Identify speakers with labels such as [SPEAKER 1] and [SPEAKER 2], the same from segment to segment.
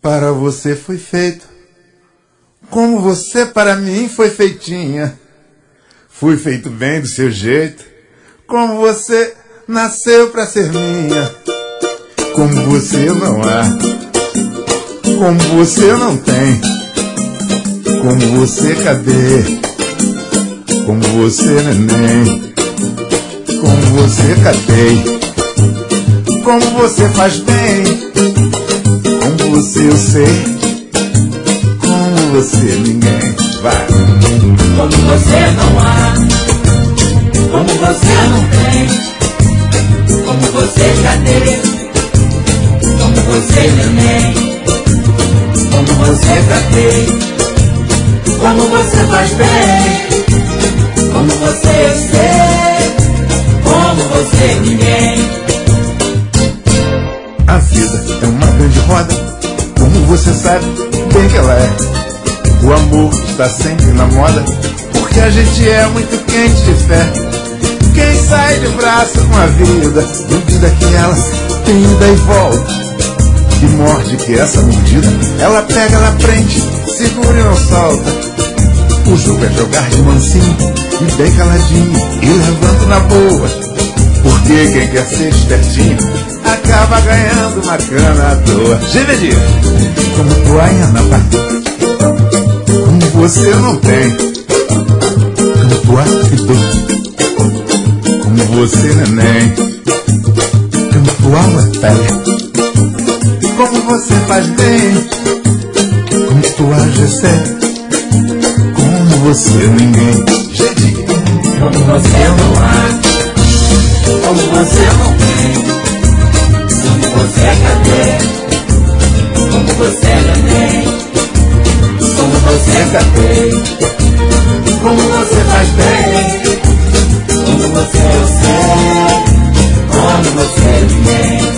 [SPEAKER 1] Para você foi feito, como você para mim foi feitinha. Fui feito bem do seu jeito, como você nasceu pra ser minha. Como você não há, como você não tem. Como você cadê, como você neném. Como você cadê, como você faz bem. Como você eu sei, como você ninguém. Vai.
[SPEAKER 2] Como você não há, como você não tem. Como você cadê, como você neném. Como você cadê, como você faz bem. Como você eu sei, como você ninguém.
[SPEAKER 1] A vida é uma grande roda, como você sabe bem que ela é. O amor está sempre na moda, porque a gente é muito quente de fé. Quem sai de braço com a vida, duvida que ela tem ida e volta. Que morde que essa mordida, ela pega, ela prende, segura e não solta. O jogo é jogar de mansinho e bem caladinho, e levando na boa. Porque quem quer ser espertinho acaba ganhando uma cana à toa. Dividir. Como Poaiana, como você não tem. Como Poafido, como você neném. Como Poauatéia, como você faz bem. Como Poagessé, como você ninguém. Dividir.
[SPEAKER 2] Como você não há, como você não tem. Como você cadê, como você neném. Como você cadê, como você faz bem. Como você eu sei, como você ninguém.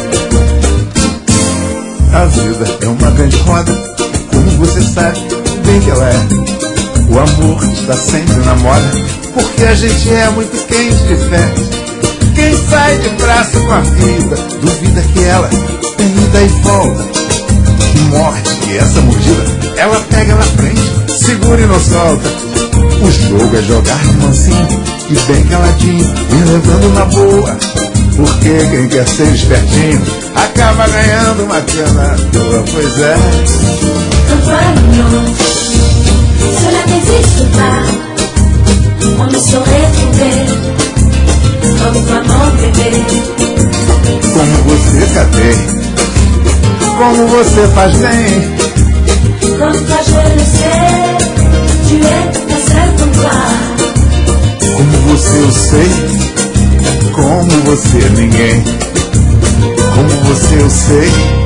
[SPEAKER 1] A vida é uma grande roda, como você sabe bem que ela é. O amor está sempre na moda, porque a gente é muito quente de fé. Quem sai de braço com a vida, duvida que ela tem ida e volta. Que morde que essa mordida, ela pega, ela prende, segura e não solta. O jogo é jogar de mansinho e bem caladinho, e levando na boa. Porque quem quer ser espertinho acaba ganhando uma cana à toa. Pois é.
[SPEAKER 3] Compagnon, cela n'existe pas. On ne saurait trouver comme toi mon bébé.
[SPEAKER 1] Como você cadê, como você faz bem.
[SPEAKER 3] Comme toi je le sais, tu es la seule comme toi.
[SPEAKER 1] Como você eu sei, como você ninguém. Como você eu sei,